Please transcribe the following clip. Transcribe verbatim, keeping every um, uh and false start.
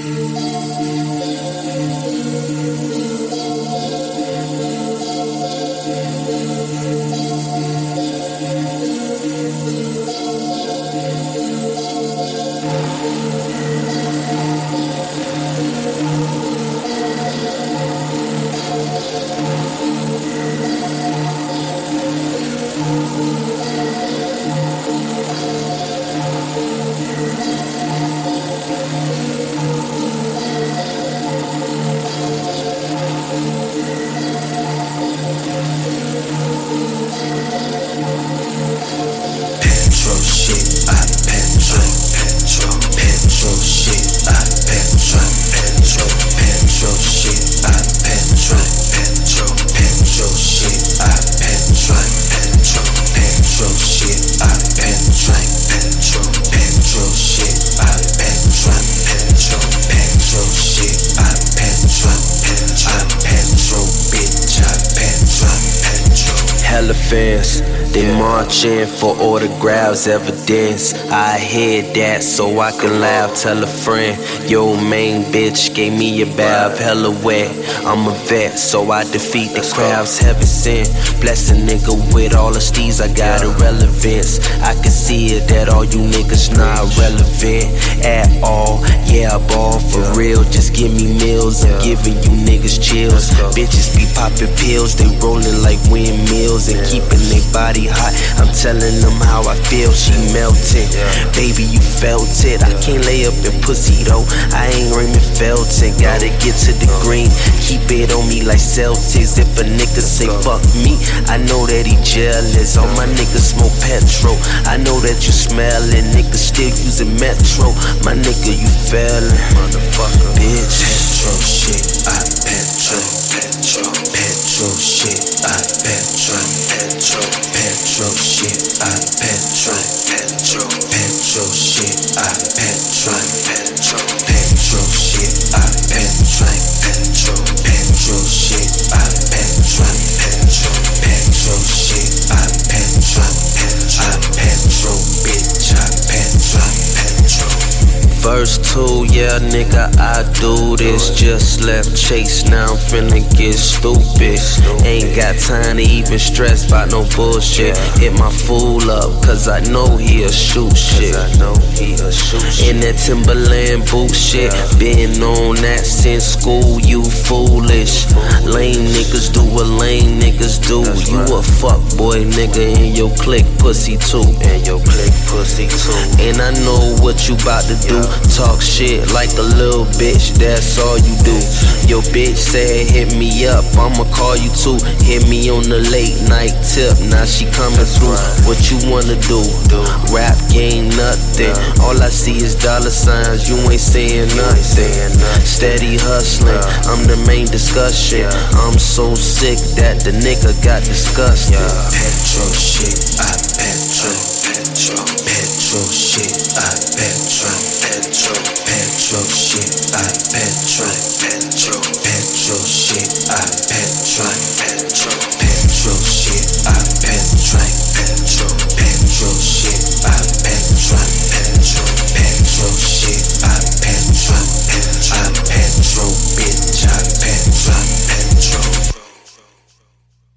Hella fans, they marching for autographs, evidence. I hear that so I can laugh. Tell a friend, yo, main bitch gave me a bath, hella wet. I'm a vet, so I defeat the crowds. Heaven sent, bless a nigga with all the steez. I got irrelevance. I can see it that all you niggas not relevant at all. Yeah, I ball for real. Just give me meals, I'm giving you niggas chills. Bitches be popping pills, they rolling like windmills and keeping their body hot. I'm telling them how I feel, she melting. Baby, you felt it. I can't lay up in pussy though, I ain't Raymond Felton. Gotta get to the green, keep it on me like Celtics. If a nigga say fuck me, I know that he jealous. All my niggas smoke petrol, I know that you smell it. Niggas still using Metro, my nigga you fellin'. Motherfucker, bitch. Petro shit, I petro, petro, petro shit, I petro, petro, petro shit, I petro, petro, petro shit, I petro, petro, petro shit, I petro, petro, petro shit, I petro, petro, petro shit, I petro, I petro, bitch, I petro, petro. Verse two, yeah, nigga, I do this. Just left Chase, now I'm finna get stupid. Ain't got time to even stress about no bullshit. Hit my fool up, cause I know he'll shoot shit. In that Timberland boot shit, been on that since school, you foolish. Lame niggas do what lame niggas do. You a fuck boy, nigga, in your clique, pussy too. And your clique, pussy too. And I know what you bout to do. Talk shit like a little bitch, that's all you do. Your bitch said hit me up, I'ma call you too. Hit me on the late night tip, now she coming through. What you wanna do? Rap game nothing, all I see is dollar signs, you ain't saying nothing. Steady hustling, I'm the main discussion. I'm so sick that the nigga got disgusted. Petro shit, I petro, petro, petro shit, I petro, petro, petro shit, I petro, petro, petro shit, I petro.